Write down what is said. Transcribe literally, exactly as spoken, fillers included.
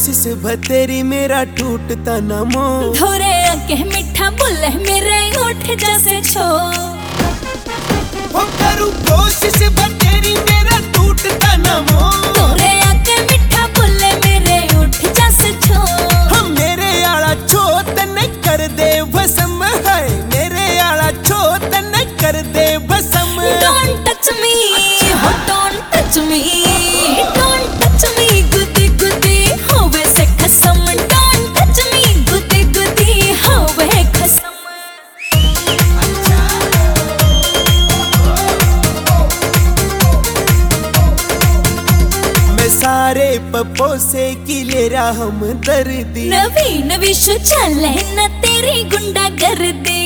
कोशिश भतेरी मेरा टूटता न मोह। धोरे आके मीठा बोले मेरे ओठ जैसे छो। वो करूं कोशिश भतेरी मेरा टूटता न मोह। धोरे आके मीठा बोले मेरे ओठ जैसे छो। हम मेरे आला छो तने कर दे भस्म है, मेरे आला छो तने कर दे भस्म। Don't touch me, oh don't touch me, don't touch me, गुदी गुदी होवे से खसम। Don't touch me, गुदी गुदी होवे खसम। मैं सारे पप्पो से किलेरा हम दर्दी। नवी नवी शो चले न तेरी गुंडा गर्दी।